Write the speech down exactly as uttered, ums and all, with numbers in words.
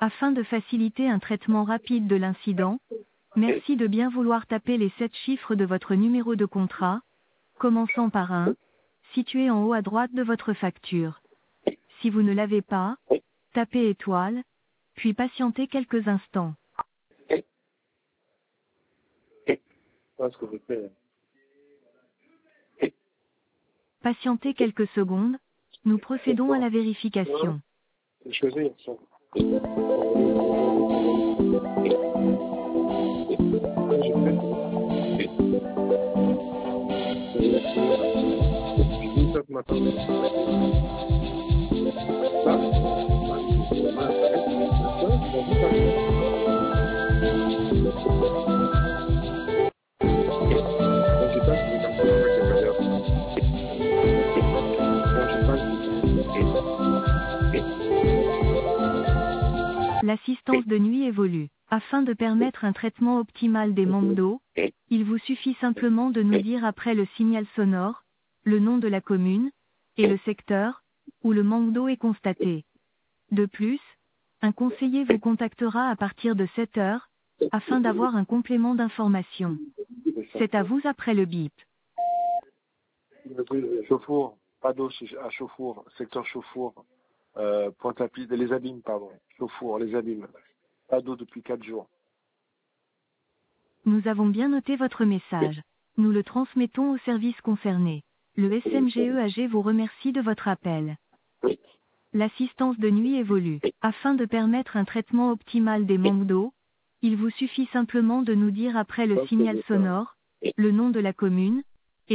Afin de faciliter un traitement rapide de l'incident, merci de bien vouloir taper les sept chiffres de votre numéro de contrat, commençant par un, situé en haut à droite de votre facture. Si vous ne l'avez pas, tapez étoile, puis patientez quelques instants. Parce que je fais. Patientez quelques secondes, nous procédons à la vérification. Je faisais ça. L'assistance de nuit évolue. Afin de permettre un traitement optimal des manques d'eau, il vous suffit simplement de nous dire après le signal sonore, le nom de la commune, et le secteur, où le manque d'eau est constaté. De plus, un conseiller vous contactera à partir de sept heures, afin d'avoir un complément d'information. C'est à vous après le bip. Chauffour, pas d'eau à Chauffour, secteur Chauffour, euh, Pointe-à-Pitre, les Abîmes, pardon. Chauffour, les Abîmes. Pas d'eau depuis quatre jours. Nous avons bien noté votre message. Nous le transmettons au service concerné. Le S M G E A G vous remercie de votre appel. L'assistance de nuit évolue. Afin de permettre un traitement optimal des manques d'eau, il vous suffit simplement de nous dire après le signal sonore, le nom de la commune,